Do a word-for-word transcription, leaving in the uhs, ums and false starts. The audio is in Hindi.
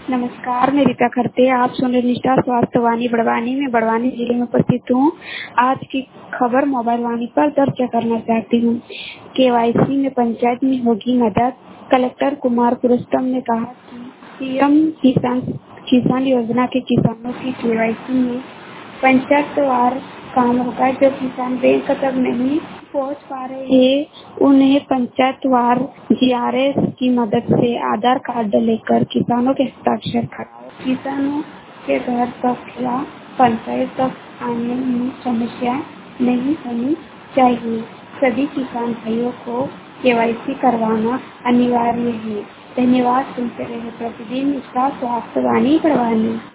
नमस्कार, मैं रीता खरते। आप सुन रहे निष्ठा स्वास्थ्य वाणी बड़वानी में बड़वानी जिले में उपस्थित हूँ। आज की खबर मोबाइल वाणी पर दर्ज करना चाहती हूँ। केवाईसी में पंचायत में होगी मदद। कलेक्टर कुमार पुरुषोत्तम ने कहा कि पीएम किसान किसान योजना के किसानों की केवाईसी में पंचायतवार काम होगा। जो किसान बैंक तक नहीं पहुंच पा रहे हैं, उन्हें पंचायतवार जीआरएस की मदद से आधार कार्ड लेकर किसानों के हस्ताक्षर कराओ। किसानों के घर तक या पंचायत तक आने में समस्या नहीं होनी चाहिए। सभी किसान भाइयों को केवाईसी करवाना अनिवार्य है। धन्यवाद। सुनते रहे प्रतिदिन निष्ठा स्वास्थ्य वाणी बड़वानी।